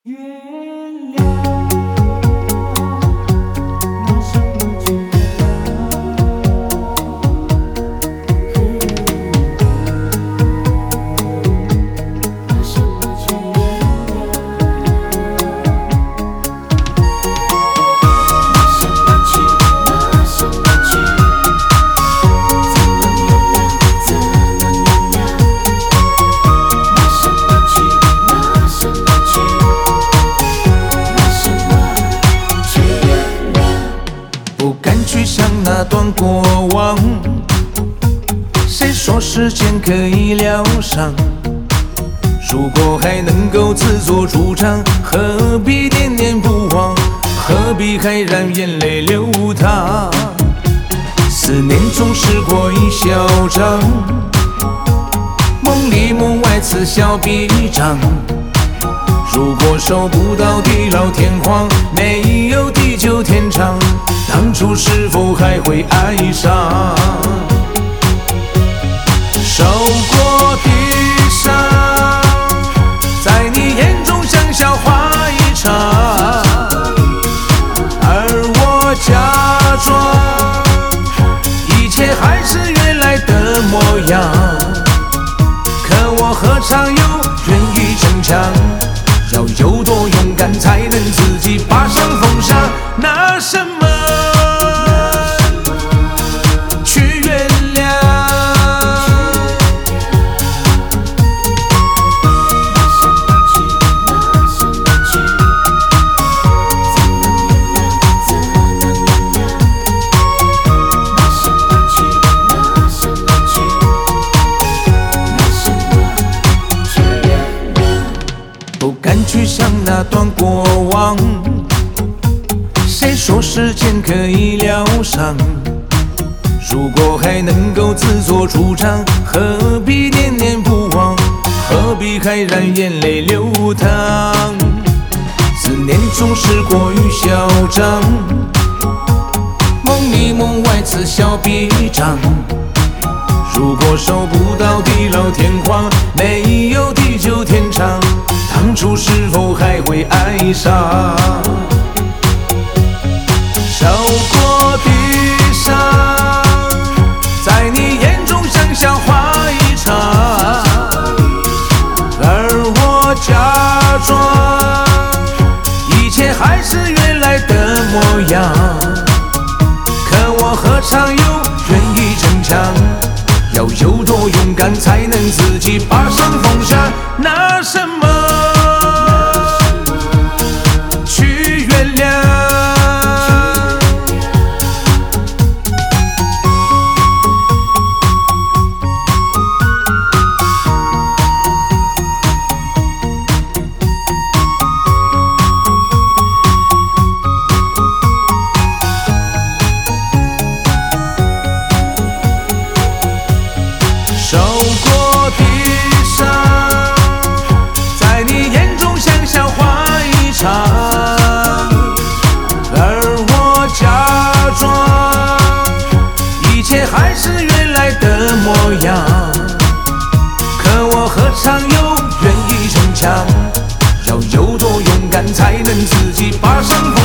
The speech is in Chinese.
原谅，拿什么去原谅？拿什么去原谅？拿什么去？拿什么去？怎么原谅？怎么原谅？拿什么去？拿什么去？ 不敢去想那段过往，谁说时间可以疗伤？如果还能够自作主张，何必念念不忘？何必还让眼泪流淌？思念总是过于嚣张，梦里梦外此消彼长。如果守不到地老天荒，没有地久天长，当初是否还会爱上？受过的伤，在你眼中像笑话一场，而我假装一切还是原来的模样，可我何尝又愿意逞强？要有多勇敢才能自己拔伤风沙？拿什么去原谅？ 拿什么去？怎么原谅？怎么原谅？拿什么去？拿什么去？拿什么去原谅？ 不敢去想那段过往，谁说时间可以疗伤？如果还能够自作主张，何必念念不忘？何必还让眼泪流淌？思念总是过于嚣张，梦里梦外此消彼长。如果守不到地老天荒，没有地久天长，当初是否还会爱上？受过的伤，在你眼中像笑话一场，而我假装一切还是原来的模样，可我何尝又愿意逞强？要有多勇敢才能自己拔伤风沙？拿什么去原谅？受过的伤，在你眼中像笑话一场，而我假装一切还是原来的模样，可我何尝又愿意逞强？要有多勇敢才能自己拔伤风